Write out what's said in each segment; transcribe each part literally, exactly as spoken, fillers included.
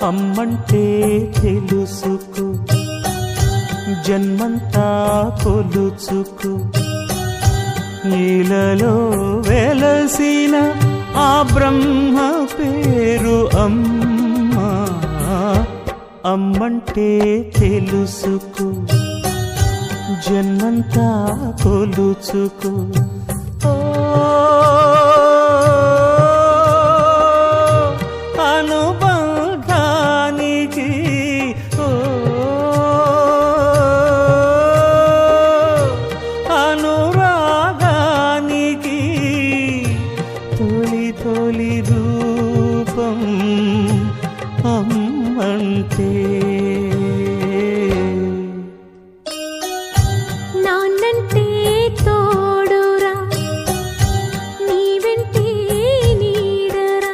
అమ్మంటే తెలుసుకో, జన్మంతా కొలుచుకో. నీలలో వెలసిన ఆ బ్రహ్మ పేరు అమ్మా. అమ్మంటే తెలుసుకో, జన్మంతా కొలుచుకో. అనుబంధానికి ఓ అనురాగానికి తొలి తొలి రూపం అమ్మంటే. నాన్నంటే తోడురా, నీ వెంటే నీడరా.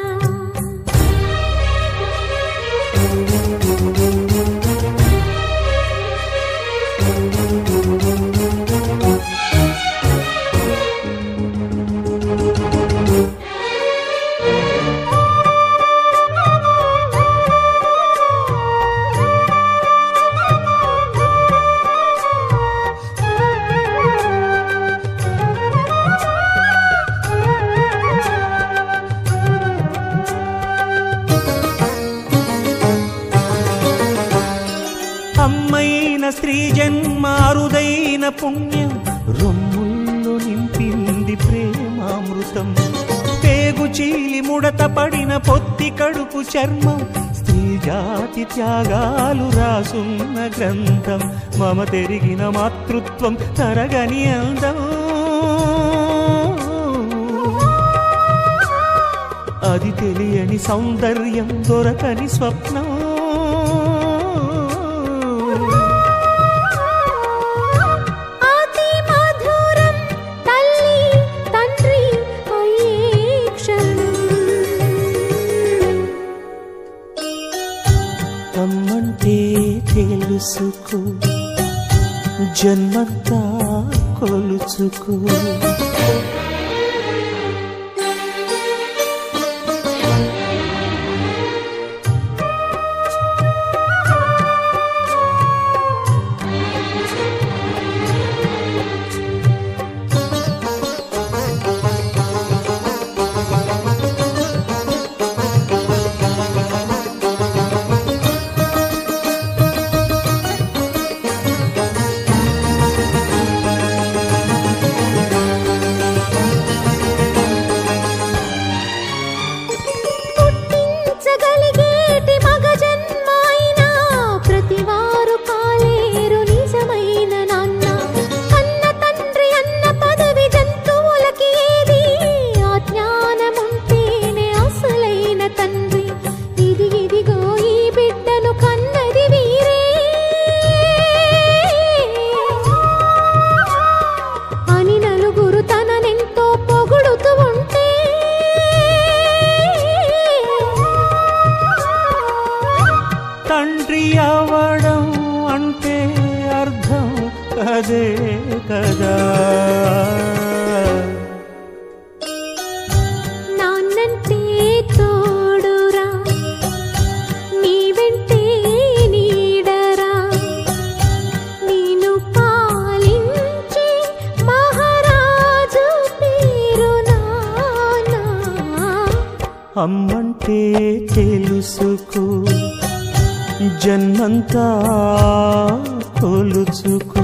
అమ్మైన స్త్రీ జన్మ అరుదైన పుణ్యం, రొమ్ముల్లో నింపింది ప్రేమామృతం. పేగు చీలి ముడత పడిన పొత్తి కడుపు చర్మం, స్త్రీ జాతి త్యాగాలు రాసున్న గ్రంథం. మమ తెరిగిన మాతృత్వం తరగని అందం, అది తెలియని సౌందర్యం దొరకని స్వప్నం. అమ్మంటే తెలుసుకో, జన్మంతా కొలుచుకో. తండ్రి అవడం అంటే అర్థం అదే కదా. నాన్నంటే తోడురా, నీ వెంటే నీడరా. నేను పాలించే మహారాజు పేరు నాన్న. అమ్మంటే తెలుసుకో, జన్మంతా కొలుచుకో.